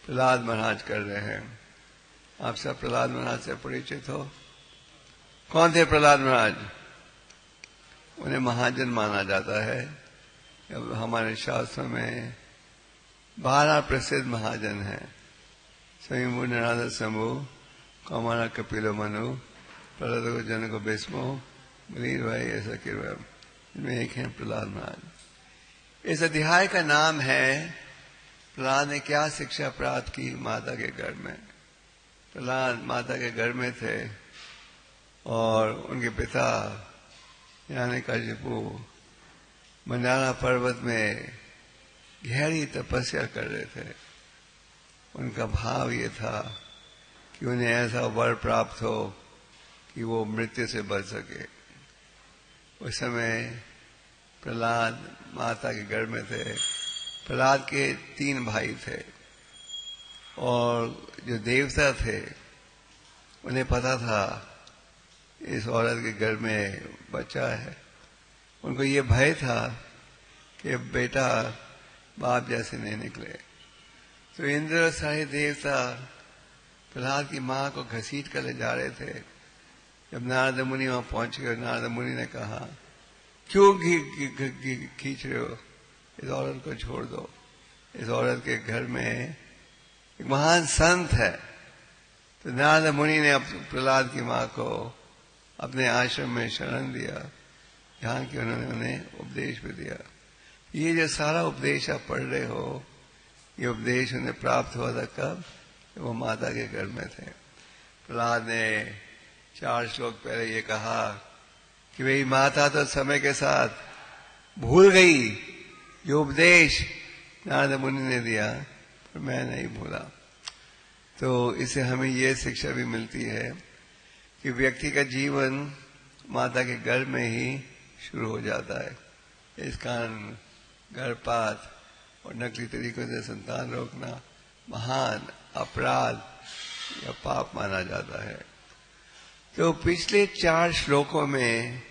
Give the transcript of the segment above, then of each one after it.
प्रहलाद महाराज कर रहे हैं। आप सब प्रहलाद महाराज से परिचित हो। कौन थे प्रहलाद महाराज? उन्हें महाजन माना जाता है। अब हमारे शास्त्रों में 12 प्रसिद्ध महाजन हैं। स्वयं नारद शंभु, कौमार कपिलो मनु, प्रहलाद जनक भीष्मो, बलीर भाई ऐसा किरवा, इनमें एक है प्रहलाद महाराज। इस अध्याय का नाम है प्रहलाद ने क्या शिक्षा प्राप्त की माता के घर में। प्रहलाद माता के घर में थे और उनके पिता हिरण्यकशिपु मंडारा पर्वत में गहरी तपस्या कर रहे थे। उनका भाव ये था कि उन्हें ऐसा वर प्राप्त हो कि वो मृत्यु से बच सके। उस समय प्रहलाद माता के घर में थे। प्रहलाद के 3 भाई थे और जो देवता थे उन्हें पता था इस औरत के घर में बच्चा है। उनको ये भय था कि बेटा बाप जैसे नहीं निकले। तो इंद्र और सारे देवता प्रहलाद की मां को घसीट कर ले जा रहे थे। जब नारद मुनि वहां पहुंच गए, नारद मुनि ने कहा, क्यों खींच रहे हो? इस औरत को छोड़ दो। इस औरत के घर में एक महान संत है। तो नारद मुनि ने प्रहलाद की मां को अपने आश्रम में शरण दिया, जहां कि उन्होंने उन्हें उपदेश भी दिया। ये जो सारा उपदेश आप पढ़ रहे हो, ये उपदेश उन्हें प्राप्त हुआ था कब? वो माता के घर में थे। प्रहलाद ने 4 श्लोक पहले ये कहा कि भाई माता तो समय के साथ भूल गई जो उपदेश नारद मुनि ने दिया, पर मैं नहीं भूला। तो इससे हमें ये शिक्षा भी मिलती है कि व्यक्ति का जीवन माता के गर्भ में ही शुरू हो जाता है। इस कारण गर्भपात और नकली तरीकों से संतान रोकना महान अपराध या पाप माना जाता है। तो पिछले 4 श्लोकों में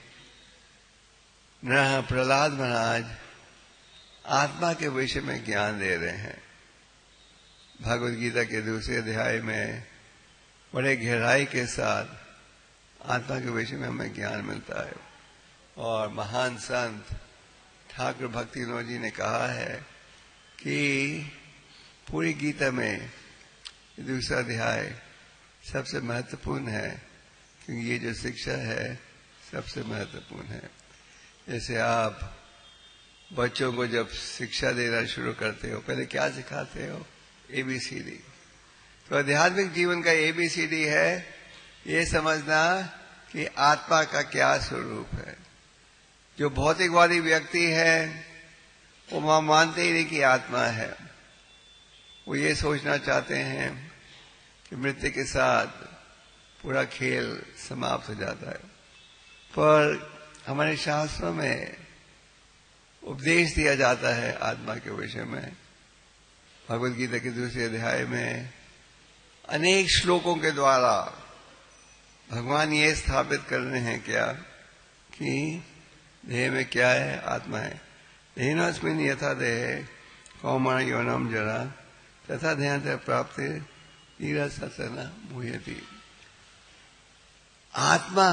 प्रहलाद महाराज आत्मा के विषय में ज्ञान दे रहे हैं। भगवद गीता के दूसरे अध्याय में बड़े गहराई के साथ आत्मा के विषय में हमें ज्ञान मिलता है। और महान संत ठाकुर भक्ति विनोद जी ने कहा है कि पूरी गीता में दूसरा अध्याय सबसे महत्वपूर्ण है, क्योंकि ये जो शिक्षा है सबसे महत्वपूर्ण है। जैसे आप बच्चों को जब शिक्षा देना शुरू करते हो, पहले क्या सिखाते हो? ABCD। तो आध्यात्मिक जीवन का ABCD है ये समझना कि आत्मा का क्या स्वरूप है। जो भौतिकवादी व्यक्ति है वो मानते ही नहीं कि आत्मा है। वो ये सोचना चाहते हैं कि मृत्यु के साथ पूरा खेल समाप्त हो जाता है। पर हमारे शास्त्रों में उपदेश दिया जाता है आत्मा के विषय में। भगवद गीता के दूसरे अध्याय में अनेक श्लोकों के द्वारा भगवान ये स्थापित कर रहे हैं क्या कि देह में क्या है? आत्मा है। देहिनोऽस्मिन् यथा देहे कौमार यौनम जरा तथा देहांतर प्राप्ति धीरा सतना मुह्यति। आत्मा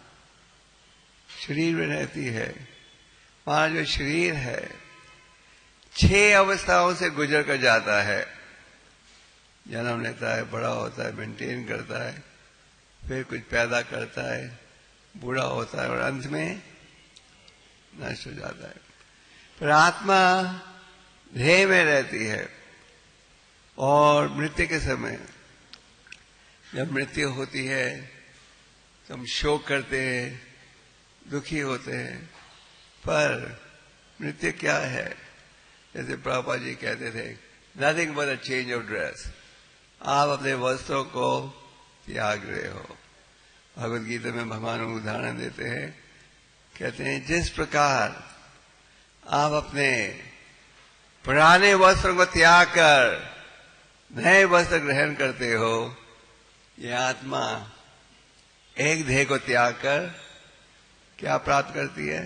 शरीर में रहती है। हमारा जो शरीर है 6 अवस्थाओं से गुजर कर जाता है। जन्म लेता है, बड़ा होता है, मेंटेन करता है, फिर कुछ पैदा करता है, बूढ़ा होता है और अंत में नष्ट हो जाता है। पर आत्मा ध्येय में रहती है। और मृत्यु के समय जब मृत्यु होती है तो हम शोक करते हैं, दुखी होते हैं। पर मृत्यु क्या है? जैसे प्रभुपाद जी कहते थे, nothing but a change of dress. आप अपने वस्त्रों को त्याग रहे हो। भगवद गीता में भगवान उदाहरण देते हैं, कहते हैं जिस प्रकार आप अपने पुराने वस्त्रों को त्याग कर नए वस्त्र ग्रहण करते हो, ये आत्मा एक देह को त्याग कर क्या प्राप्त करती है?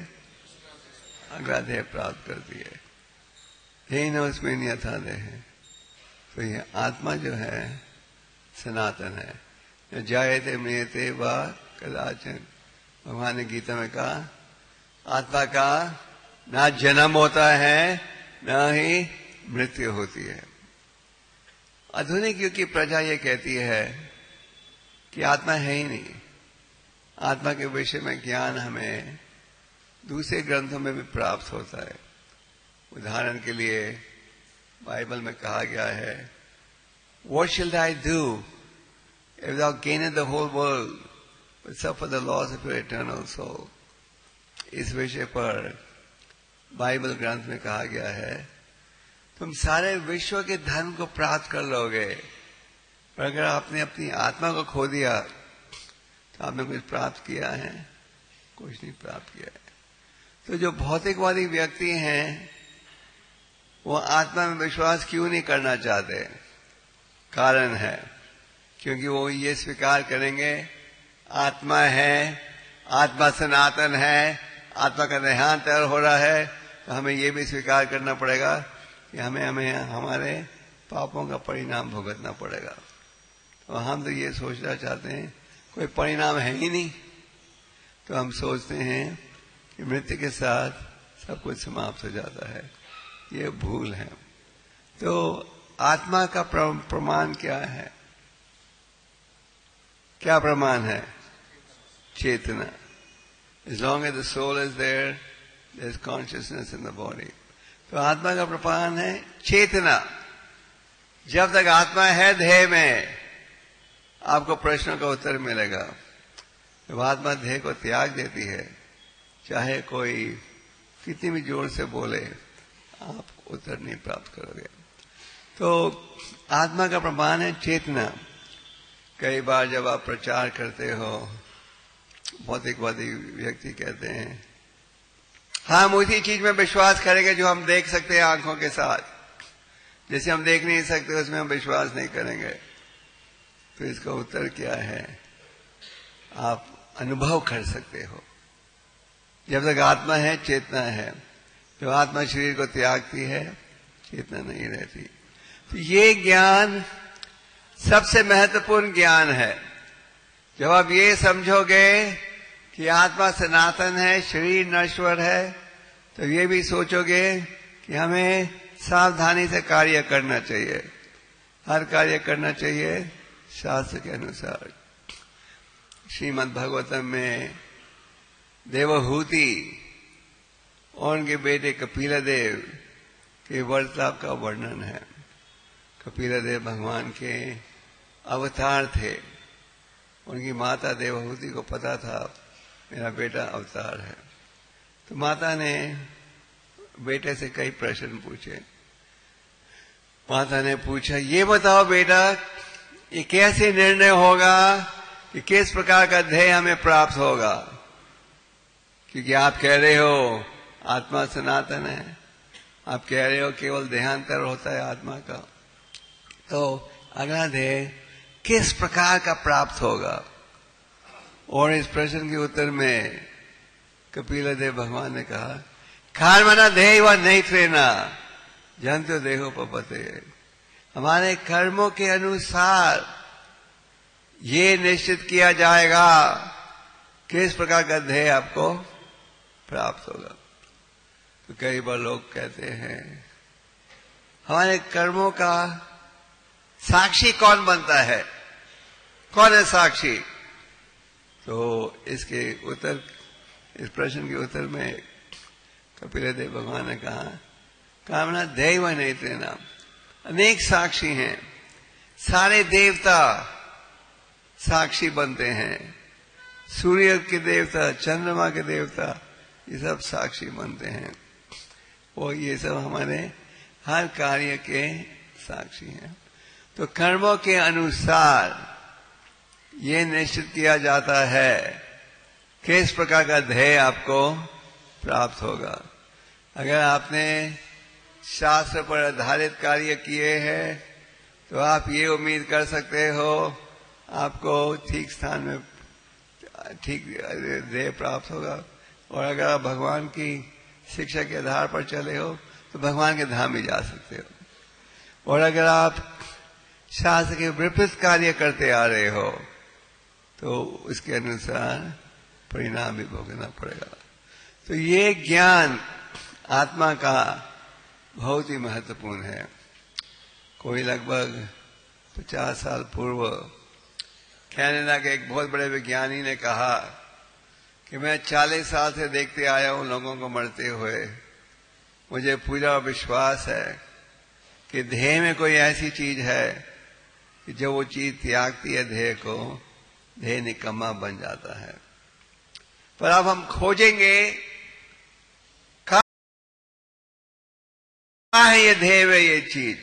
अगला देह प्राप्त करती है। देहिनोऽस्मिन् यथा देहे तो ये आत्मा जो है सनातन है। जायते मृत्यते वा कदाचन, भगवान ने गीता में कहा आत्मा का ना जन्म होता है ना ही मृत्यु होती है। आधुनिक युग की प्रजा ये कहती है कि आत्मा है ही नहीं। आत्मा के विषय में ज्ञान हमें दूसरे ग्रंथों में भी प्राप्त होता है। उदाहरण के लिए बाइबल में कहा गया है, What shall I do if thou gainest the whole world but suffer the loss of your eternal soul? इस विषय पर बाइबल ग्रंथ में कहा गया है, तुम सारे विश्व के धन को प्राप्त कर लोगे, पर अगर आपने अपनी आत्मा को खो दिया तो आपने कुछ प्राप्त किया है? कुछ नहीं प्राप्त किया है। तो जो भौतिकवादी व्यक्ति हैं वो आत्मा में विश्वास क्यों नहीं करना चाहते? कारण है क्योंकि वो ये स्वीकार करेंगे आत्मा है, आत्मा सनातन है, आत्मा का देहांतर हो रहा है, तो हमें ये भी स्वीकार करना पड़ेगा कि हमें हमारे पापों का परिणाम भुगतना पड़ेगा। तो हम तो ये सोचना चाहते हैं कोई परिणाम है ही नहीं, तो हम सोचते हैं कि मृत्यु के साथ सब कुछ समाप्त हो जाता है। ये भूल है। तो आत्मा का प्रमाण क्या है? क्या प्रमाण है? चेतना। As long as the soul is there, there is consciousness in the body. तो आत्मा का प्रमाण है चेतना। जब तक आत्मा है देह में, आपको प्रश्नों का उत्तर मिलेगा। जब आत्मा देह को त्याग देती है, चाहे कोई कितनी भी जोर से बोले, आप उत्तर नहीं प्राप्त करोगे। तो आत्मा का प्रमाण है चेतना। कई बार जब आप प्रचार करते हो, भौतिकवादी व्यक्ति कहते हैं हम उसी चीज में विश्वास करेंगे जो हम देख सकते हैं आंखों के साथ, जैसे हम देख नहीं सकते उसमें हम विश्वास नहीं करेंगे। तो इसका उत्तर क्या है? आप अनुभव कर सकते हो। जब तक आत्मा है चेतना है। जब आत्मा शरीर को त्यागती है, चेतना नहीं रहती। तो ये ज्ञान सबसे महत्वपूर्ण ज्ञान है। जब आप ये समझोगे कि आत्मा सनातन है, शरीर नश्वर है, तो ये भी सोचोगे कि हमें सावधानी से कार्य करना चाहिए। हर कार्य करना चाहिए शास्त्र के अनुसार। श्रीमद् भागवतम में देवहूति और उनके बेटे कपिलदेव के वार्तालाप का वर्णन है। कपिलदेव भगवान के अवतार थे। उनकी माता देवहूति को पता था मेरा बेटा अवतार है। तो माता ने बेटे से कई प्रश्न पूछे। माता ने पूछा, ये बताओ बेटा, ये कैसे निर्णय होगा कि किस प्रकार का ध्येय हमें प्राप्त होगा? क्योंकि आप कह रहे हो आत्मा सनातन है, आप कह रहे हो केवल देहांतर होता है आत्मा का, तो अगला ध्येय किस प्रकार का प्राप्त होगा? और इस प्रश्न के उत्तर में कपिलदेव भगवान ने कहा, कर्मणा ध्येय नहीं त्रेना जंतु देहो पपते। हमारे कर्मों के अनुसार ये निश्चित किया जाएगा किस प्रकार का ध्येय आपको प्राप्त होगा। तो कई बार लोग कहते हैं हमारे कर्मों का साक्षी कौन बनता है? कौन है साक्षी? तो इसके उत्तर, इस प्रश्न के उत्तर में कपिलदेव भगवान ने कहा, कामना दैव नहीं तेना। अनेक साक्षी हैं। सारे देवता साक्षी बनते हैं। सूर्य के देवता, चंद्रमा के देवता, ये सब साक्षी बनते हैं। और ये सब हमारे हर कार्य के साक्षी हैं। तो कर्मों के अनुसार ये निश्चित किया जाता है किस प्रकार का ध्येय आपको प्राप्त होगा। अगर आपने शास्त्र पर आधारित कार्य किए हैं तो आप ये उम्मीद कर सकते हो आपको ठीक स्थान में ठीक ध्येय प्राप्त होगा। और अगर आप भगवान की शिक्षा के आधार पर चले हो तो भगवान के धाम भी जा सकते हो। और अगर आप शास्त्र के विपरीत कार्य करते आ रहे हो तो उसके अनुसार परिणाम भी भोगना पड़ेगा। तो ये ज्ञान आत्मा का बहुत ही महत्वपूर्ण है। कोई लगभग 50 साल पूर्व कनाडा के एक बहुत बड़े विज्ञानी ने कहा कि मैं 40 साल से देखते आया हूं लोगों को मरते हुए, मुझे पूरा विश्वास है कि देह में कोई ऐसी चीज है कि जब वो चीज त्यागती है देह को, देह निकम्मा बन जाता है। पर अब हम खोजेंगे कहाँ है ये देह में ये चीज।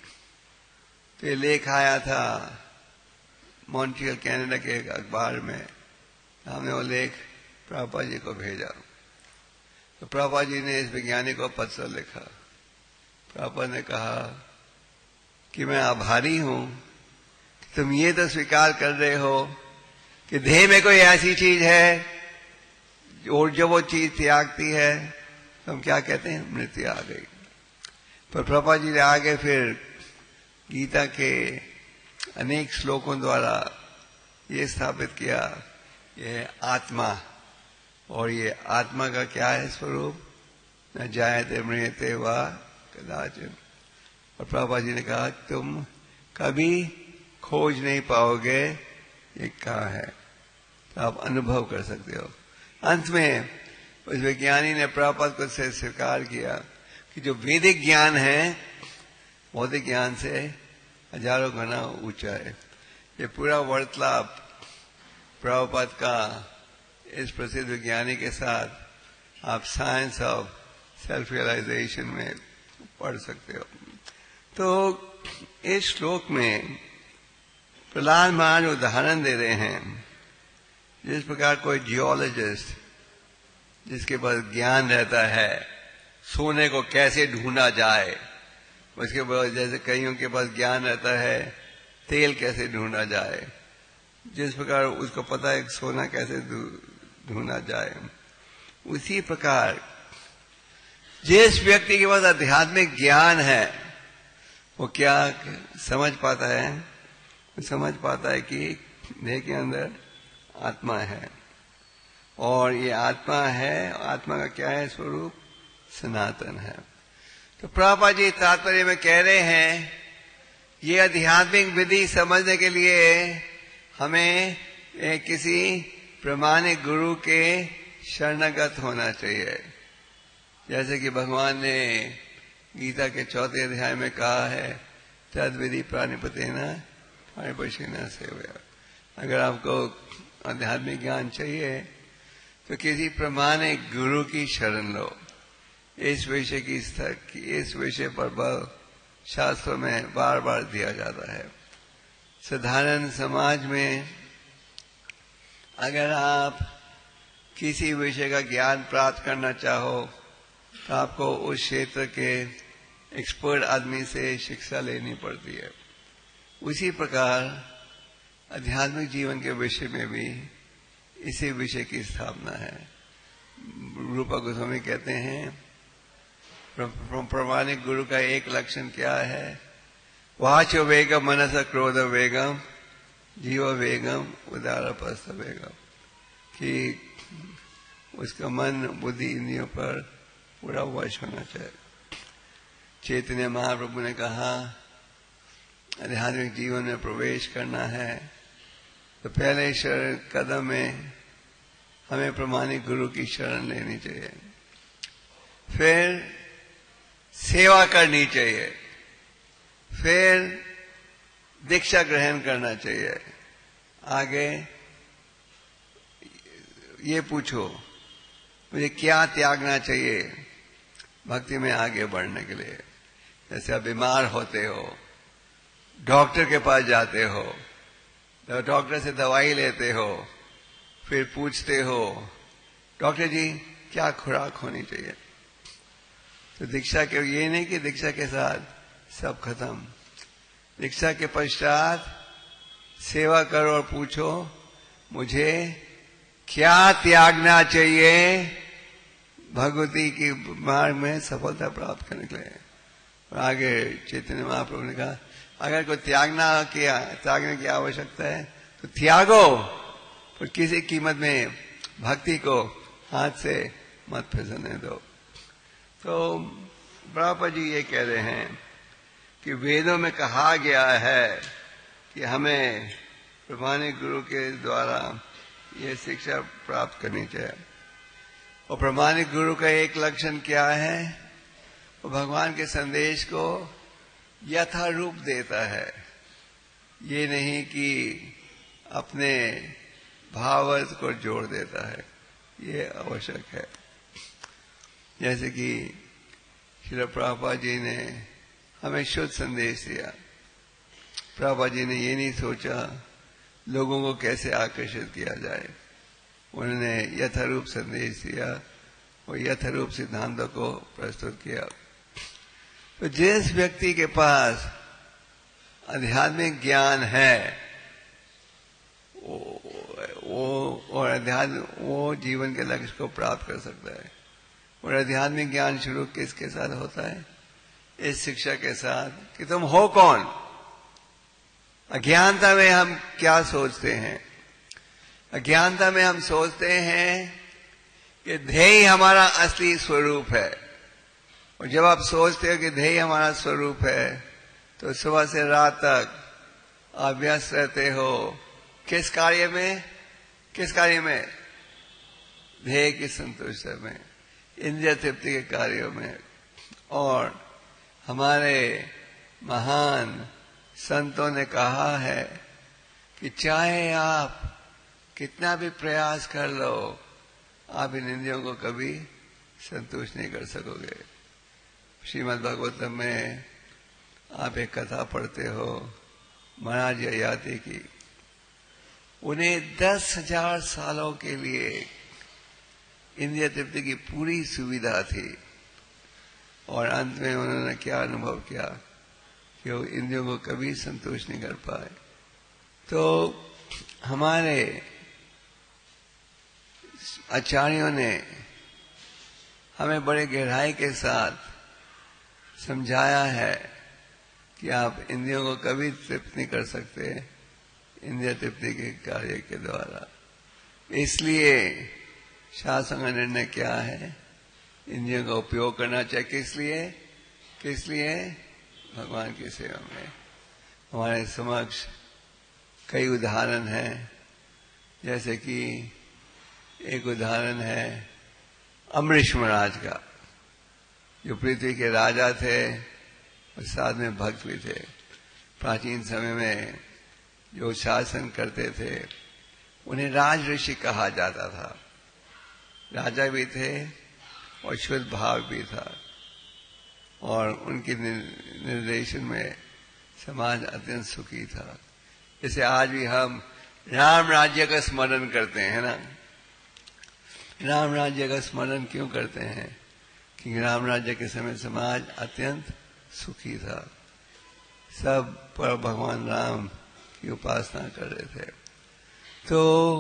तो ये लेख आया था मॉन्ट्रियल कनाडा के एक अखबार में, हमने वो लेख प्रभुपाद जी को भेजा। तो प्रभुपाद जी ने इस विज्ञानी को पत्र लिखा। प्रभुपाद ने कहा कि मैं आभारी हूं कि तुम ये तो स्वीकार कर रहे हो कि देह में कोई ऐसी चीज है और जब वो चीज त्यागती है तो हम क्या कहते हैं, मृत्यु आ गई। पर प्रभुपाद जी ने आगे फिर गीता के अनेक श्लोकों द्वारा ये स्थापित किया, ये आत्मा, और ये आत्मा का क्या है स्वरूप, न जायते म्रियते वा कदाचिन। और प्रभुपाद जी ने कहा तुम कभी खोज नहीं पाओगे ये कहाँ है, तो आप अनुभव कर सकते हो। अंत में उस विज्ञानी ने प्रभुपाद को से स्वीकार किया कि जो वैदिक ज्ञान है भौतिक ज्ञान से हजारों गुना ऊंचा है। ये पूरा वार्तालाप प्रभुपाद का इस प्रसिद्ध विज्ञानी के साथ आप साइंस ऑफ सेल्फ रियलाइजेशन में पढ़ सकते हो। तो इस श्लोक में प्रहलाद महाराज उदाहरण दे रहे हैं, जिस प्रकार कोई जियोलॉजिस्ट जिसके पास ज्ञान रहता है सोने को कैसे ढूंढा जाए, उसके बाद जैसे कईयों के पास ज्ञान रहता है तेल कैसे ढूंढा जाए, जिस प्रकार उसको पता है सोना कैसे ढूंढा जाए, उसी प्रकार जिस व्यक्ति के पास आध्यात्मिक ज्ञान है वो क्या समझ पाता है, वो समझ पाता है कि देह के अंदर आत्मा है और ये आत्मा है, आत्मा का क्या है स्वरूप, सनातन है। तो प्रभुपाद जी तात्पर्य में कह रहे हैं ये आध्यात्मिक विधि समझने के लिए हमें किसी प्रमाणिक गुरु के शरणागत होना चाहिए। जैसे कि भगवान ने गीता के 4 अध्याय में कहा है तद विधि प्राणिपतेन परिपश्येन सेवया। अगर आपको आध्यात्मिक ज्ञान चाहिए तो किसी प्रमाणिक गुरु की शरण लो। इस विषय पर बल शास्त्रों में बार बार दिया जाता है। साधारण समाज में अगर आप किसी विषय का ज्ञान प्राप्त करना चाहो तो आपको उस क्षेत्र के एक्सपर्ट आदमी से शिक्षा लेनी पड़ती है। उसी प्रकार आध्यात्मिक जीवन के विषय में भी इसी विषय की स्थापना है। रूपा गोस्वामी कहते हैं प्रमाणिक गुरु का एक लक्षण क्या है, वाचो वेगम मनस क्रोध वेगम जीव वेगम उदारपस्थ वेगम, कि उसका मन बुद्धि इंद्रियों पर पूरा वश होना चाहिए। चैतन्य महाप्रभु ने कहा आध्यात्मिक जीवन में प्रवेश करना है तो पहले कदम में हमें प्रमाणिक गुरु की शरण लेनी चाहिए, फिर सेवा करनी चाहिए, फिर दीक्षा ग्रहण करना चाहिए। आगे ये पूछो मुझे क्या त्यागना चाहिए भक्ति में आगे बढ़ने के लिए। जैसे आप बीमार होते हो, डॉक्टर के पास जाते हो, तो डॉक्टर से दवाई लेते हो, फिर पूछते हो डॉक्टर जी क्या खुराक होनी चाहिए। तो दीक्षा के ये नहीं कि दीक्षा के साथ सब खत्म, दीक्षा के पश्चात सेवा करो और पूछो मुझे क्या त्यागना चाहिए भगवती की मार्ग में सफलता प्राप्त करने के लिए। और आगे चैतन्य महाप्रभु ने कहा अगर कोई त्यागने की आवश्यकता है तो त्यागो, पर किसी कीमत में भक्ति को हाथ से मत फिसलने दो। तो प्रभुपाद जी ये कह रहे हैं कि वेदों में कहा गया है कि हमें प्रामाणिक गुरु के द्वारा ये शिक्षा प्राप्त करनी चाहिए। और प्रामाणिक गुरु का एक लक्षण क्या है? वो भगवान के संदेश को यथारूप देता है, ये नहीं कि अपने भावार्थ को जोड़ देता है, ये आवश्यक है। जैसे कि श्रील प्रभुपाद जी ने हमें शुद्ध संदेश दिया। प्रभुपाद जी ने ये नहीं सोचा लोगों को कैसे आकर्षित किया जाए, उन्होंने यथारूप संदेश दिया और यथारूप सिद्धांतों को प्रस्तुत किया। तो जिस व्यक्ति के पास आध्यात्मिक ज्ञान है वो जीवन के लक्ष्य को प्राप्त कर सकता है। और आध्यात्मिक ज्ञान शुरू किसके साथ होता है? इस शिक्षा के साथ कि तुम हो कौन। अज्ञानता में हम क्या सोचते हैं? अज्ञानता में हम सोचते हैं कि ध्येय हमारा असली स्वरूप है। और जब आप सोचते हो कि ध्येय हमारा स्वरूप है तो सुबह से रात तक आप व्यस्त रहते हो किस कार्य में? ध्येय की संतुष्टि में, इंद्रिय तृप्ति के कार्यों में। और हमारे महान संतों ने कहा है कि चाहे आप कितना भी प्रयास कर लो, आप इन इंद्रियों को कभी संतुष्ट नहीं कर सकोगे। श्रीमद् भागवतम में आप एक कथा पढ़ते हो महाराज ययाति की। उन्हें 10,000 सालों के लिए इंद्रिय तृप्ति की पूरी सुविधा थी और अंत में उन्होंने क्या अनुभव किया कि वो इंद्रियों को कभी संतुष्ट नहीं कर पाए। तो हमारे आचार्यों ने हमें बड़े गहराई के साथ समझाया है कि आप इंद्रियों को कभी तृप्त नहीं कर सकते इंद्रिय तृप्ति के कार्य के द्वारा। इसलिए शास्त्र का निर्णय क्या है? इंद्रियों का उपयोग करना चाहिए। किस लिए? भगवान की सेवा में। हमारे समक्ष कई उदाहरण हैं, जैसे कि एक उदाहरण है अम्बरीश महाराज का, जो पृथ्वी के राजा थे और साथ में भक्त भी थे। प्राचीन समय में जो शासन करते थे उन्हें राज ऋषि कहा जाता था। राजा भी थे और शुद्ध भाव भी था और उनके निर्देशन में समाज अत्यंत सुखी था। जैसे आज भी हम राम राज्य का स्मरण करते हैं ना। राम राज्य का स्मरण क्यों करते हैं? कि राम राज्य के समय समाज अत्यंत सुखी था, सब पर भगवान राम की उपासना कर रहे थे। तो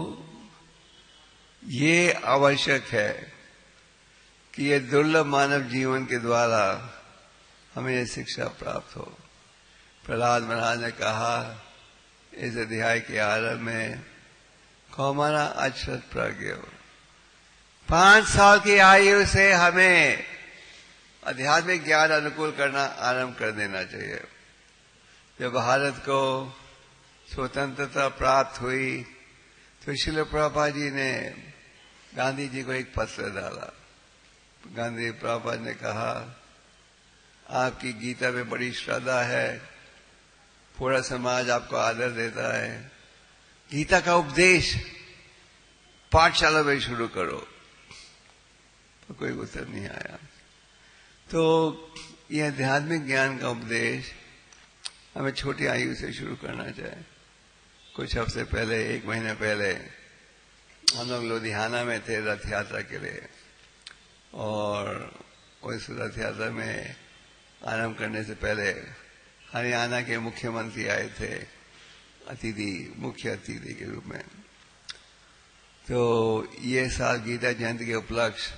ये आवश्यक है कि ये दुर्लभ मानव जीवन के द्वारा हमें ये शिक्षा प्राप्त हो। प्रहलाद महाराज ने कहा इस अध्याय के आरंभ में, कौमारा अक्षत प्रज्ञ। 5 साल की आयु से हमें आध्यात्मिक ज्ञान अनुकूल करना आरंभ कर देना चाहिए। जब भारत को स्वतंत्रता प्राप्त हुई तो श्रील प्रभुपाद जी ने गांधी जी को एक पत्र डाला। गांधी प्रभुपाद ने कहा, आपकी गीता में बड़ी श्रद्धा है, पूरा समाज आपको आदर देता है, गीता का उपदेश पाठशाला में शुरू करो। तो कोई उत्तर नहीं आया। तो यह आध्यात्मिक ज्ञान का उपदेश हमें छोटी आयु से शुरू करना चाहिए। कुछ हफ्ते पहले, 1 महीने पहले हम लोग लुधियाना में थे रथ यात्रा के लिए, और उस रथ यात्रा में आरंभ करने से पहले हरियाणा के मुख्यमंत्री आए थे मुख्य अतिथि के रूप में। तो ये साल गीता जयंती के उपलक्ष्य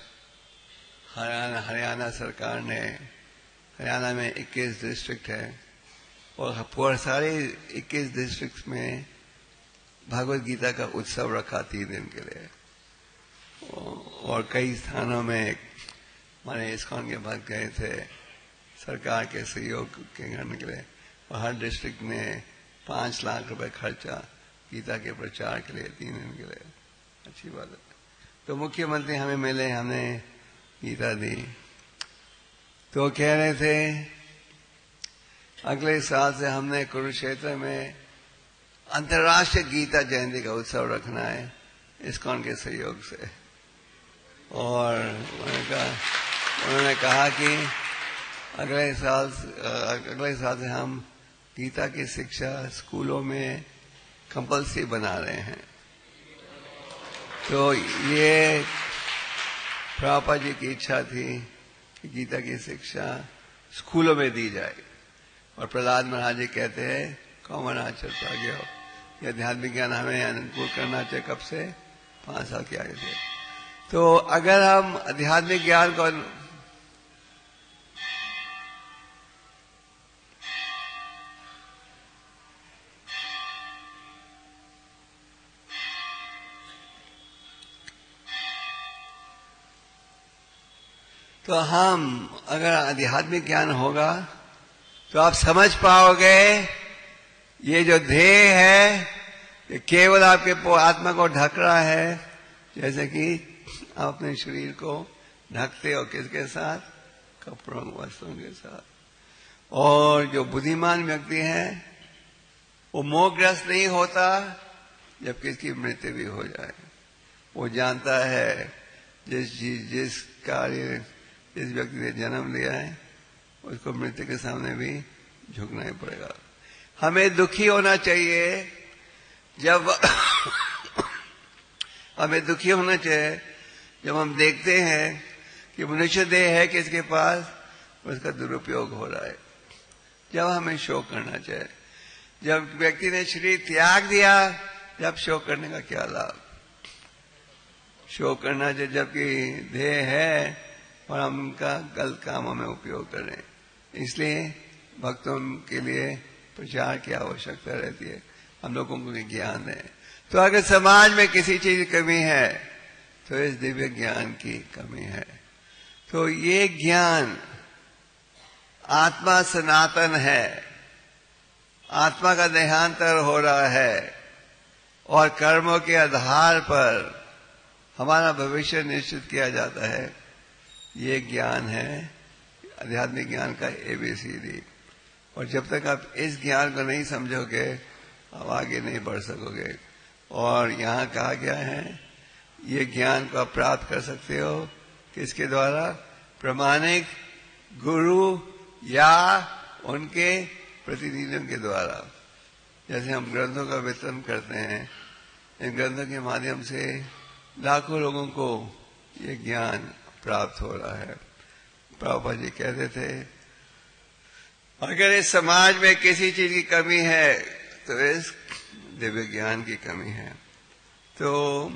हरियाणा सरकार ने, हरियाणा में 21 डिस्ट्रिक्ट है और पूरे सारे 21 डिस्ट्रिक्ट्स में भगवत गीता का उत्सव रखा 3 दिन के लिए। और कई स्थानों में माने इस्कॉन के भक्त गए थे सरकार के सहयोग के करने के लिए, और हर डिस्ट्रिक्ट ने 5 लाख रुपए खर्चा गीता के प्रचार के लिए 3 दिन के लिए। अच्छी बात है। तो मुख्यमंत्री हमें मिले, हमने गीता दी, तो कह रहे थे अगले साल से हमने कुरुक्षेत्र में अंतर्राष्ट्रीय गीता जयंती का उत्सव रखना है इस्कॉन के सहयोग से। और उन्होंने कहा कि अगले साल से हम गीता की शिक्षा स्कूलों में कंपल्सरी बना रहे हैं। तो ये प्रभुपाद जी की इच्छा थी कि गीता की शिक्षा स्कूलों में दी जाए। और प्रहलाद महाराज जी कहते हैं कॉमन आचरण आ गया हो, यह आध्यात्मिक ज्ञान हमें अनुकूल करना चाहिए। कब से? 5 साल के आगे से। तो अगर हम आध्यात्मिक ज्ञान को तो हम अगर आध्यात्मिक ज्ञान होगा तो आप समझ पाओगे ये जो ध्येय है ये केवल आपके आत्मा को ढक रहा है, जैसे कि आप अपने शरीर को ढकते हो किसके साथ? कपड़ों वस्त्रों के साथ। और जो बुद्धिमान व्यक्ति है वो मोहग्रस्त नहीं होता जब किसकी मृत्यु भी हो जाए। वो जानता है जिस कार्य जिस व्यक्ति ने जन्म लिया है उसको मृत्यु के सामने भी झुकना ही पड़ेगा। हमें दुखी होना चाहिए जब हमें दुखी होना चाहिए जब हम देखते हैं कि मनुष्य देह है किसके पास, उसका दुरुपयोग हो रहा है। जब हमें शोक करना चाहिए। जब व्यक्ति ने शरीर त्याग दिया, जब शोक करने का क्या लाभ? शोक करना चाहिए जबकि देह है और हम उनका गलत कामों में उपयोग कर रहे हैं। इसलिए भक्तों के लिए प्रचार की आवश्यकता रहती है, हम लोगों को ज्ञान है। तो अगर समाज में किसी चीज की कमी है तो इस दिव्य ज्ञान की कमी है। तो ये ज्ञान आत्मा सनातन है, आत्मा का देहांतर हो रहा है और कर्मों के आधार पर हमारा भविष्य निश्चित किया जाता है। ये ज्ञान है आध्यात्मिक ज्ञान का ABCD। और जब तक आप इस ज्ञान को नहीं समझोगे आप आगे नहीं बढ़ सकोगे। और यहाँ कहा गया है ये ज्ञान को आप प्राप्त कर सकते हो किसके द्वारा? प्रमाणिक गुरु या उनके प्रतिनिधियों के द्वारा। जैसे हम ग्रंथों का वितरण करते हैं, इन ग्रंथों के माध्यम से लाखों लोगों को ये ज्ञान प्राप्त हो रहा है। प्रभुपाद जी कहते थे अगर इस समाज में किसी चीज की कमी है तो इस दिव्य ज्ञान की कमी है। तो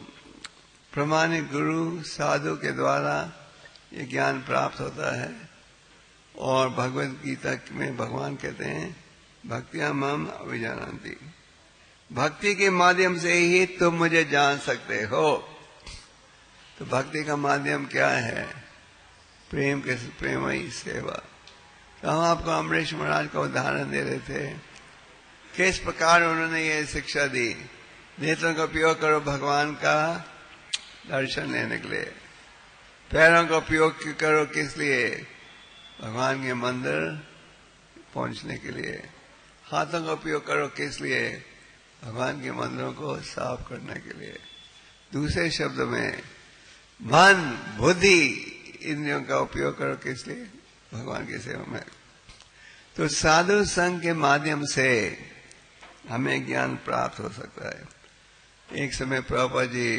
प्रमाणिक गुरु साधु के द्वारा ये ज्ञान प्राप्त होता है। और भगवत गीता में भगवान कहते हैं भक्तियां मम अभिजानन्ति, भक्ति के माध्यम से ही तुम मुझे जान सकते हो। तो भक्ति का माध्यम क्या है? प्रेमयी सेवा। तो हम आपको अमरीश महाराज का उदाहरण दे रहे थे, किस प्रकार उन्होंने ये शिक्षा दी। नेत्रों का उपयोग करो भगवान का दर्शन लेने के लिए, पैरों का उपयोग करो किस लिए? भगवान के मंदिर पहुंचने के लिए, हाथों का उपयोग करो किस लिए? भगवान के मंदिरों को साफ करने के लिए। दूसरे शब्द में मन बुद्धि इंद्रियों का उपयोग करो किस लिए? भगवान की सेवा में। तो साधु संघ के माध्यम से हमें ज्ञान प्राप्त हो सकता है। एक समय प्रभुपाद जी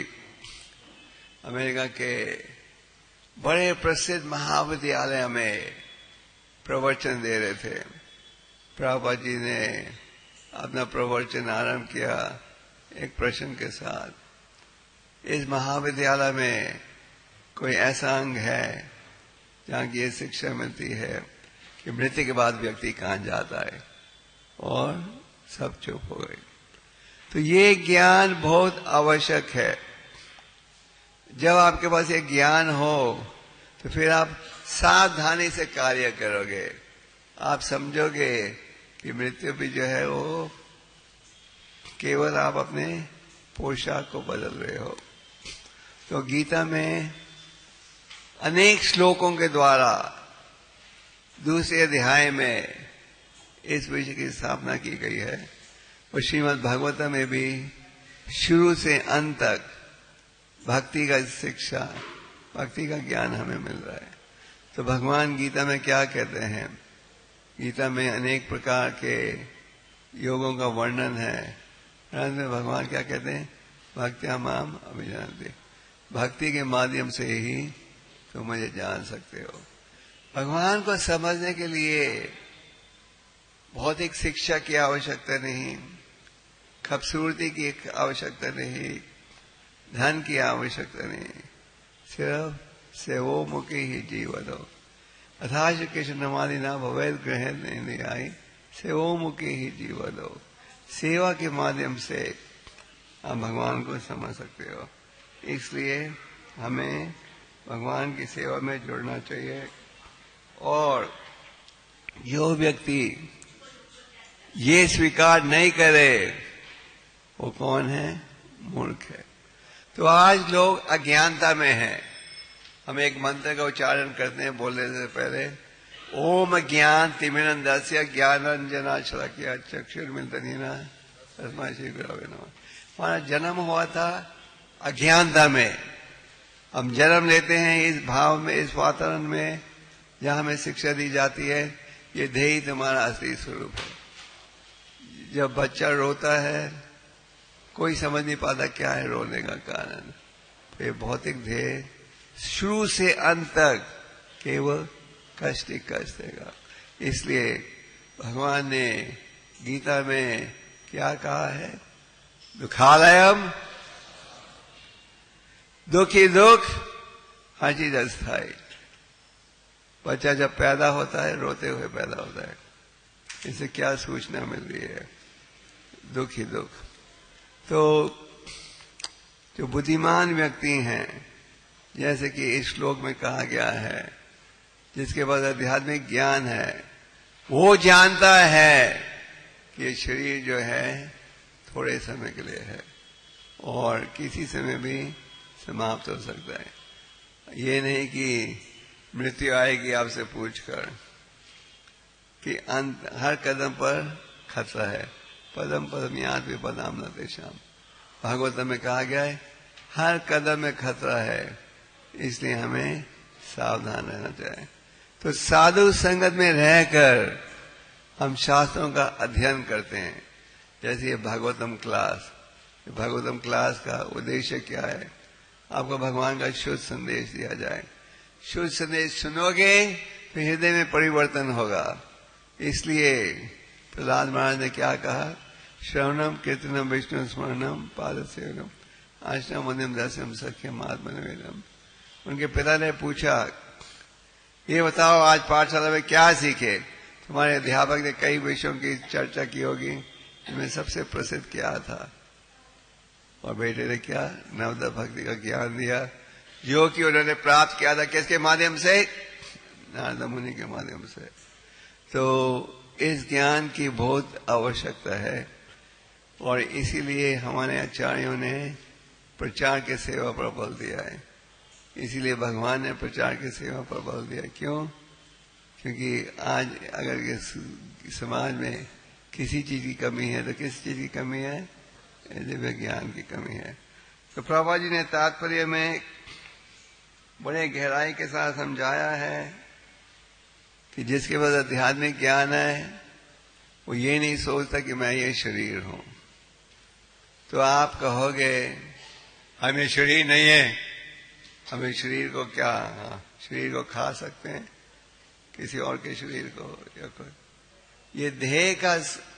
अमेरिका के बड़े प्रसिद्ध महाविद्यालय में प्रवचन दे रहे थे। प्रभुपाद जी ने अपना प्रवचन आरंभ किया एक प्रश्न के साथ, इस महाविद्यालय में कोई ऐसा अंग है जहाँ की ये शिक्षा मिलती है कि मृत्यु के बाद व्यक्ति कहाँ जाता है? और सब चुप हो गए। तो ये ज्ञान बहुत आवश्यक है। जब आपके पास ये ज्ञान हो तो फिर आप सावधानी से कार्य करोगे। आप समझोगे कि मृत्यु भी जो है वो केवल आप अपने पोशाक को बदल रहे हो। तो गीता में अनेक श्लोकों के द्वारा दूसरे अध्याय में इस विषय की स्थापना की गई है। और श्रीमद् भागवतम में भी शुरू से अंत तक भक्ति का शिक्षा, भक्ति का ज्ञान हमें मिल रहा है। तो भगवान गीता में क्या कहते हैं? गीता में अनेक प्रकार के योगों का वर्णन है। अंत में भगवान क्या कहते हैं? भक्त्या माम अभिजानते, भक्ति के माध्यम से ही तुम मुझे जान सकते हो। भगवान को समझने के लिए भौतिक शिक्षा की आवश्यकता नहीं, खूबसूरती की आवश्यकता नहीं, धन की आवश्यकता नहीं, सिर्फ सेवो मुखी ही जीवन हो। अथा श्री कृष्ण नमादि ना भवेद ग्रहण नहीं आई, सेवो मुखी ही जीवन हो। सेवा के माध्यम से आप भगवान को समझ सकते हो। इसलिए हमें भगवान की सेवा में जुड़ना चाहिए। और जो व्यक्ति ये स्वीकार नहीं करे वो कौन है? मूर्ख है। तो आज लोग अज्ञानता में हैं। हम एक मंत्र का उच्चारण करते हैं बोलने से पहले, ओम ज्ञान तिमिरंधस्य ज्ञानांजनाशलाकया चक्षुर्मिलितनेन तस्मै श्री गुरवे नमः। हमारा जन्म हुआ था अज्ञानता में। हम जन्म लेते हैं इस भाव में, इस वातावरण में जहां हमें शिक्षा दी जाती है ये ध्येय तुम्हारा असली स्वरूप है। जब बच्चा रोता है कोई समझ नहीं पाता क्या है रोने का कारण। ये भौतिक ध्येय शुरू से अंत तक केवल कष्ट ही कष्ट देगा। इसलिए भगवान ने गीता में क्या कहा है? दुखालयम, दुख ही दुख, हर चीज अस्थायी। बच्चा जब पैदा होता है रोते हुए पैदा होता है। इसे क्या सूचना मिल रही है? दुख ही दुख। तो जो बुद्धिमान व्यक्ति हैं, जैसे कि इस श्लोक में कहा गया है, जिसके पास आध्यात्मिक ज्ञान है, वो जानता है कि ये शरीर जो है थोड़े समय के लिए है और किसी समय भी समाप्त हो सकता है। ये नहीं कि मृत्यु आएगी आपसे पूछकर, कि अंत हर कदम पर खतरा है। पदम पदम याद भी पदाम न तेषाम। भागवत में कहा गया है हर कदम में खतरा है, इसलिए हमें सावधान रहना चाहिए। तो साधु संगत में रहकर हम शास्त्रों का अध्ययन करते हैं। जैसे ये भागवतम क्लास, भागवतम क्लास का उद्देश्य क्या है? आपको भगवान का शुद्ध संदेश दिया जाए। शुद्ध संदेश सुनोगे तो हृदय में परिवर्तन होगा। इसलिए प्रहलाद महाराज ने क्या कहा? श्रवणम कीर्तनम विष्णु स्मरणम पाद सेवनम आश्रम मध्यम दर्शनम सख्यम आत्मनिवेदनम। उनके पिता ने पूछा, ये बताओ आज पाठशाला में क्या सीखे? तुम्हारे अध्यापक ने कई विषयों की चर्चा की होगी, इनमें सबसे प्रसिद्ध क्या था? और बेटे ने क्या? नवदा भक्ति का ज्ञान दिया, जो कि उन्होंने प्राप्त किया था किसके माध्यम से? नारद मुनि के माध्यम से। तो इस ज्ञान की बहुत आवश्यकता है और इसीलिए हमारे आचार्यों ने प्रचार के सेवा पर बल दिया है। इसीलिए भगवान ने प्रचार की सेवा पर बल दिया। क्यों? क्योंकि आज अगर इस समाज में किसी चीज की कमी है तो किस चीज की कमी है? दिव्य ज्ञान की कमी है। तो प्रभुपाद जी ने तात्पर्य में बड़े गहराई के साथ समझाया है कि जिसके पास आध्यात्मिक ज्ञान है वो ये नहीं सोचता कि मैं ये शरीर हूं। तो आप कहोगे हमें शरीर नहीं है, हमें शरीर को क्या, शरीर को खा सकते हैं किसी और के शरीर को या कोई। ये देह का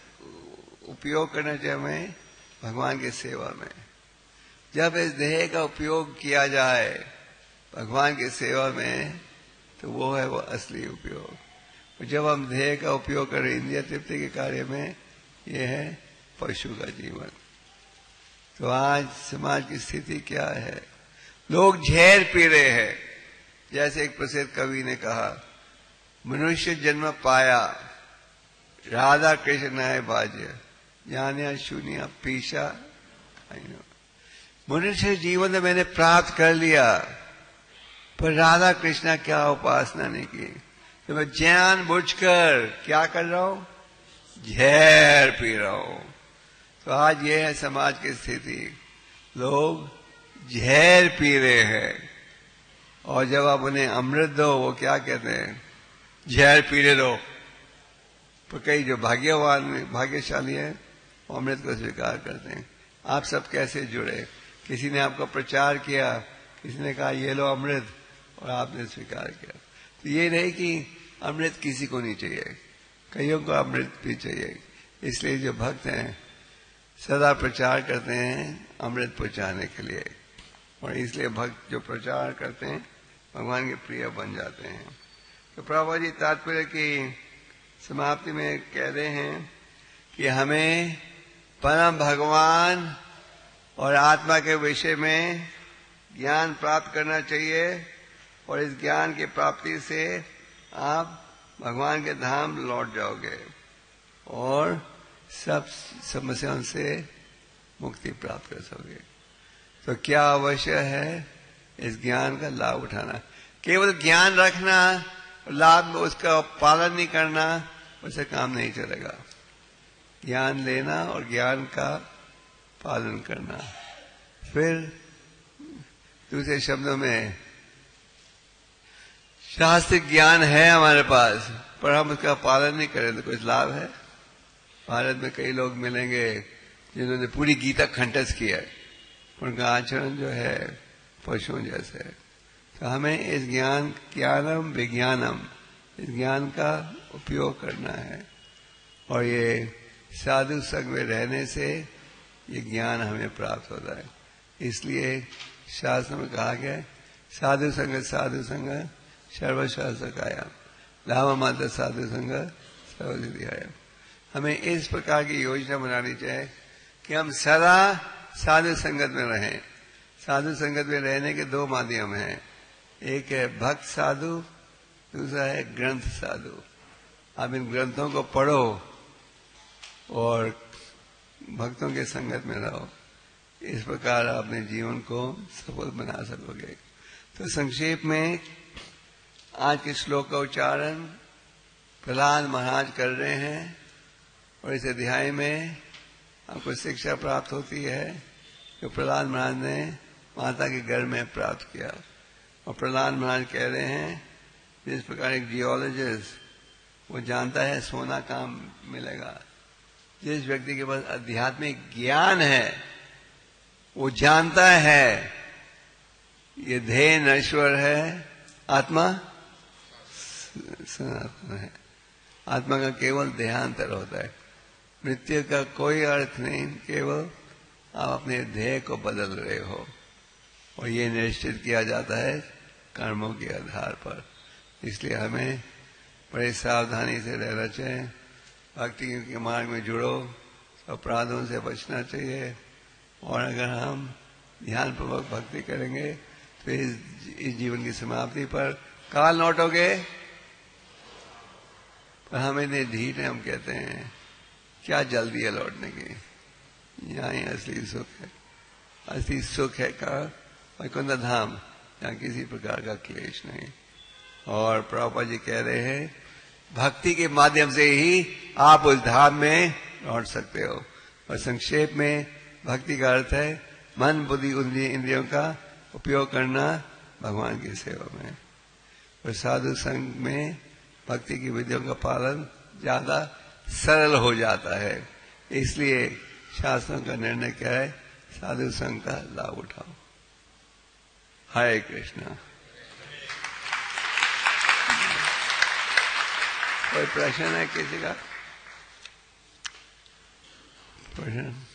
उपयोग करना चाहिए हमें भगवान की सेवा में। जब इस देह का उपयोग किया जाए भगवान की सेवा में तो वो है वो असली उपयोग। जब हम देह का उपयोग करें इंद्रिय तृप्ति के कार्य में ये है पशु का जीवन। तो आज समाज की स्थिति क्या है? लोग जहर पी रहे हैं। जैसे एक प्रसिद्ध कवि ने कहा, मनुष्य जन्म पाया राधा कृष्ण आए बाज्य, जानिया शून्य पीछा। मनुष्य जीवन तो मैंने प्राप्त कर लिया, पर राधा कृष्णा क्या उपासना नहीं की। तो मैं जानबूझकर क्या कर रहा हूं? जहर पी रहा हूं। तो आज ये है समाज की स्थिति, लोग जहर पी रहे हैं। और जब आप उन्हें अमृत दो, वो क्या कहते हैं? जहर पीने दो। पर कई जो भाग्यशाली है वो अमृत को स्वीकार करते हैं। आप सब कैसे जुड़े? किसी ने आपका प्रचार किया, किसी ने कहा ये लो अमृत, और आपने स्वीकार किया। तो ये नहीं कि अमृत किसी को नहीं चाहिए, कईयों को अमृत भी चाहिए। इसलिए जो भक्त हैं सदा प्रचार करते हैं अमृत पहुंचाने के लिए, और इसलिए भक्त जो प्रचार करते हैं भगवान के प्रिय बन जाते हैं। तो प्रभुपाद जी तात्पर्य की समाप्ति में कह रहे हैं कि हमें परम भगवान और आत्मा के विषय में ज्ञान प्राप्त करना चाहिए, और इस ज्ञान की प्राप्ति से आप भगवान के धाम लौट जाओगे और सब समस्याओं से मुक्ति प्राप्त कर सकोगे। तो क्या अवश्य है? इस ज्ञान का लाभ उठाना। केवल ज्ञान रखना, लाभ में उसका पालन नहीं करना, उससे काम नहीं चलेगा। ज्ञान लेना और ज्ञान का पालन करना। फिर दूसरे शब्दों में, शास्त्रिक ज्ञान है हमारे पास, पर हम उसका पालन नहीं करें तो कुछ लाभ है? भारत में कई लोग मिलेंगे जिन्होंने पूरी गीता कंठस्थ किया है, उनका आचरण जो है पशुओं जैसे है। तो हमें इस ज्ञानम विज्ञानम, इस ज्ञान का उपयोग करना है, और ये साधु संग में रहने से ये ज्ञान हमें प्राप्त होता है। इसलिए शास्त्र में कहा गया है, साधु संग सर्वशास्त्र काया, लाभ मात्र साधु संग सर्वसिद्धियाय। हमें इस प्रकार की योजना बनानी चाहिए कि हम सदा साधु संगत में रहें। साधु संगत में रहने के दो माध्यम हैं, एक है भक्त साधु, दूसरा है ग्रंथ साधु। आप इन ग्रंथों को पढ़ो और भक्तों के संगत में रहो, इस प्रकार अपने जीवन को सफल बना सकोगे। तो संक्षेप में आज के श्लोक का उच्चारण प्रहलाद महाराज कर रहे हैं, और इस अध्याय में आपको शिक्षा प्राप्त होती है जो प्रहलाद महाराज ने माता के घर में प्राप्त किया। और प्रहलाद महाराज कह रहे हैं, जिस प्रकार एक जियोलॉजिस्ट वो जानता है सोना कहाँ मिलेगा, जिस व्यक्ति के पास आध्यात्मिक ज्ञान है वो जानता है ये देह नश्वर है, आत्मा सनातन है। आत्मा का केवल देहांतर होता है, मृत्यु का कोई अर्थ नहीं, केवल आप अपने देह को बदल रहे हो, और ये निश्चित किया जाता है कर्मों के आधार पर। इसलिए हमें बड़े सावधानी से रहना चाहिए, भक्ति के मार्ग में जुड़ो, अपराधों से बचना चाहिए, और अगर हम ध्यानपूर्वक भक्ति करेंगे तो इस जीवन की समाप्ति पर काल लौटोगे। पर हम इन्हें ढीठ है, हम कहते हैं क्या जल्दी है लौटने की, यहाँ ही असली सुख है। असली सुख है का वैकुंठ धाम, यहाँ किसी प्रकार का क्लेश नहीं। और प्रभुपाद जी कह रहे हैं भक्ति के माध्यम से ही आप उस धाम में लौट सकते हो। और संक्षेप में भक्ति का अर्थ है मन बुद्धि इंद्रियों का उपयोग करना भगवान की सेवा में। और साधु संग में भक्ति की विधियों का पालन ज्यादा सरल हो जाता है। इसलिए शास्त्रों का निर्णय क्या है? साधु संग का लाभ उठाओ। हरे कृष्णा। कोई प्रश्न है किसी का? प्रश्न?